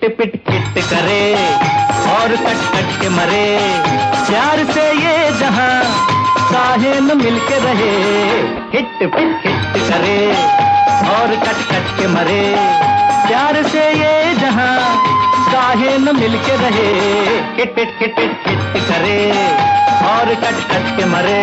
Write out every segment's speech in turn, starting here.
पिट किट करे और कट कट के मरे। प्यार से ये जहां काहे न मिलके रहे। हिट पिट हिट करे और कट कट के मरे। प्यार से ये जहां काहे न मिलके रहे। हिट पिट हिट पिट हिट करे और कट कट के मरे।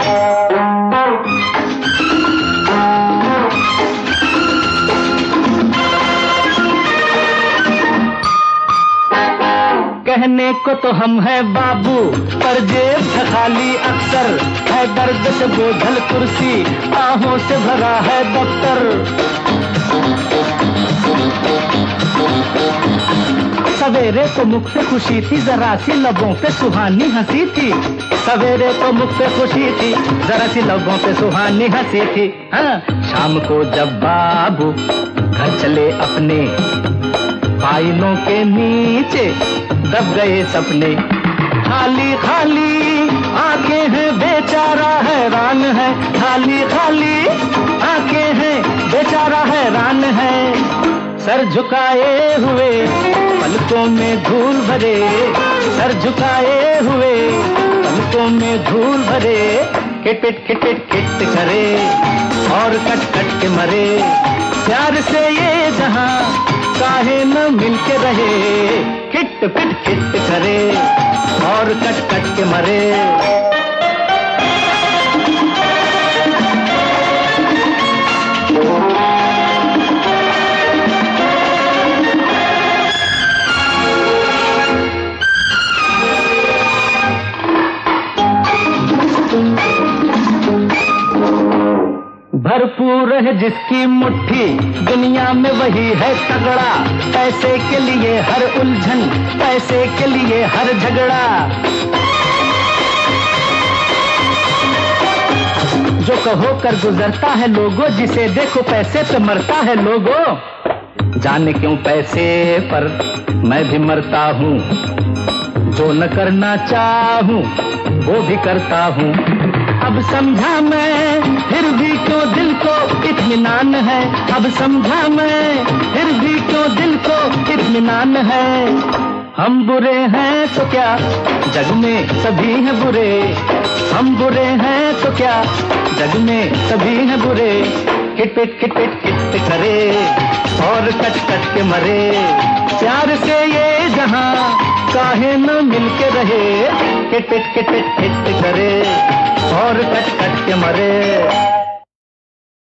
कहने को तो हम हैं बाबू पर जेब है खाली अक्सर। है दर्द से बोझल कुर्सी आहों से भरा है दफ्तर। सवेरे तो मुख पे खुशी थी जरा सी लबों पे सुहानी हंसी थी। सवेरे तो मुख पे खुशी थी जरा सी लबों पे सुहानी हंसी थी। हाँ शाम को जब बाबू घर चले अपने फाइलों के नीचे दब गए सपने। खाली खाली आंखें हैं बेचारा हैरान है। खाली खाली आंखें हैं बेचारा हैरान है। सर झुकाए हुए पलकों में धूल भरे। सर झुकाए हुए पलकों में धूल भरे। किट किट किट करे और कट कट के मरे। प्यार से ये जहां काहे न मिलके रहे। किट पिट किट करे और कट कट के मरे। भरपूर है जिसकी मुट्ठी दुनिया में वही है तगड़ा। पैसे के लिए हर उलझन पैसे के लिए हर झगड़ा। जो कहो कर गुजरता है लोगों जिसे देखो पैसे पे मरता है लोगों। जाने क्यों पैसे पर मैं भी मरता हूँ। जो न करना चाहूँ वो भी करता हूँ। अब समझा मैं फिर भी क्यों दिल को इत्मीनान है। अब समझा मैं फिर भी क्यों दिल को इत्मीनान है। हम बुरे हैं तो क्या जग में सभी हैं बुरे। हम बुरे हैं तो क्या जग में सभी हैं बुरे। किट पिट किट पिट किट करे और कट कट के मरे। प्यार से ये जहां काहे न मिलके रहे। किट पिट किट पिट किट करे और कट कट के मरे।